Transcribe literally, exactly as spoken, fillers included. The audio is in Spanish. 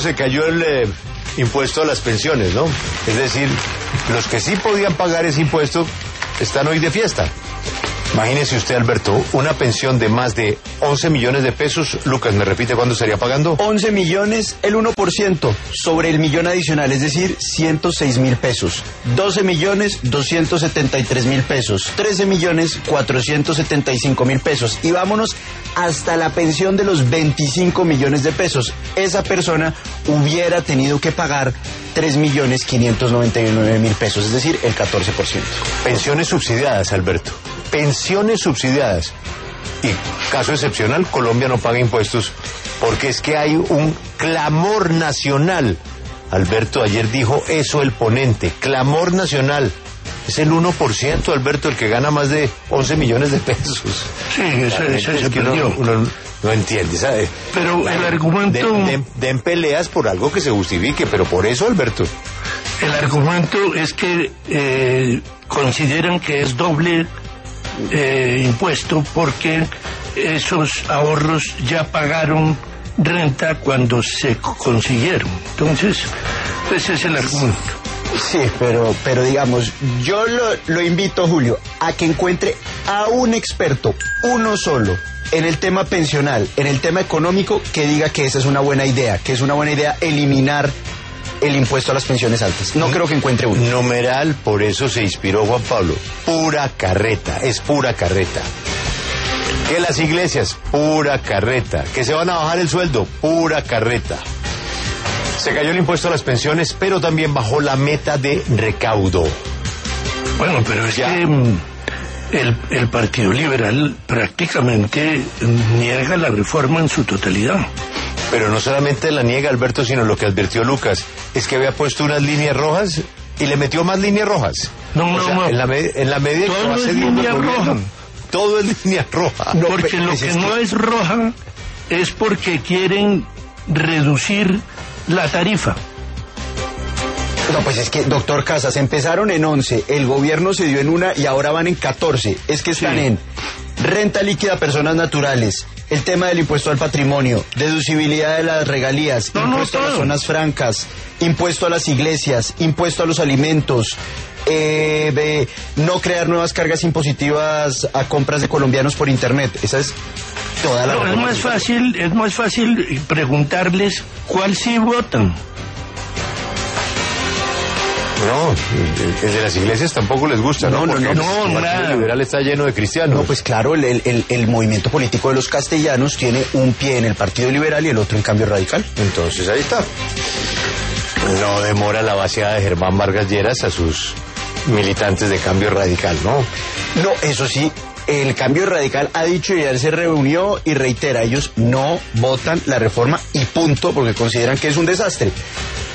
Se cayó el eh, impuesto a las pensiones, ¿no? Es decir, los que sí podían pagar ese impuesto están hoy de fiesta. Imagínese usted, Alberto, una pensión de más de once millones de pesos. Lucas, ¿me repite cuándo estaría pagando? once millones, el uno por ciento sobre el millón adicional, es decir, ciento seis mil pesos. doce millones, doscientos setenta y tres mil pesos. trece millones, cuatrocientos setenta y cinco mil pesos. Y vámonos hasta la pensión de los veinticinco millones de pesos. Esa persona hubiera tenido que pagar tres millones, quinientos noventa y nueve mil pesos, es decir, el catorce por ciento. Pensiones subsidiadas, Alberto. Pensiones subsidiadas. Y caso excepcional, Colombia no paga impuestos porque es que hay un clamor nacional. Alberto, ayer dijo eso el ponente, clamor nacional. Es el uno por ciento, Alberto, el que gana más de once millones de pesos. Sí, eso, eso se perdió. Uno, uno no entiende, ¿sabe? Pero el argumento... Den, den, den peleas por algo que se justifique, pero por eso, Alberto. El argumento es que eh, consideran que es doble eh, impuesto porque esos ahorros ya pagaron renta cuando se consiguieron. Entonces, ese es el argumento. Sí, pero, pero digamos, yo lo, lo invito, Julio, a que encuentre a un experto, uno solo, en el tema pensional, en el tema económico, que diga que esa es una buena idea, que es una buena idea eliminar el impuesto a las pensiones altas. No creo que encuentre uno. Numeral, por eso se inspiró Juan Pablo. Pura carreta, es pura carreta. Que las iglesias, pura carreta. Que se van a bajar el sueldo, pura carreta. Se cayó el impuesto a las pensiones, pero también bajó la meta de recaudo. Bueno, pero es ya. que el, el Partido Liberal prácticamente niega la reforma en su totalidad. Pero no solamente la niega, Alberto, sino lo que advirtió Lucas, es que había puesto unas líneas rojas y le metió más líneas rojas. No, o no, sea, no. En la, med- en la medida todo que va es cediendo línea el gobierno, roja. todo es línea roja. No, porque lo pues que es no que... es roja es porque quieren reducir la tarifa. No, pues es que, doctor Casas, empezaron en once, el gobierno se dio en una y ahora van en catorce. Es que están Sí. en renta líquida a personas naturales, el tema del impuesto al patrimonio, deducibilidad de las regalías, No, no, impuesto a las todo. zonas francas, impuesto a las iglesias, impuesto a los alimentos, eh, de no crear nuevas cargas impositivas a compras de colombianos por internet. Esa es toda la No, es reforma. más fácil, es más fácil preguntarles cuál sí votan. No, el de las iglesias tampoco les gusta, ¿no? No, no, Porque no, no, el Partido nada. Liberal está lleno de cristianos. No, pues claro, el, el, el movimiento político de los castellanos tiene un pie en el Partido Liberal y el otro en Cambio Radical. Entonces ahí está. No demora la vaciada de Germán Vargas Lleras a sus militantes de Cambio Radical, ¿no? No, eso sí, el Cambio Radical ha dicho y ayer se reunió y reitera, ellos no votan la reforma y punto, porque consideran que es un desastre.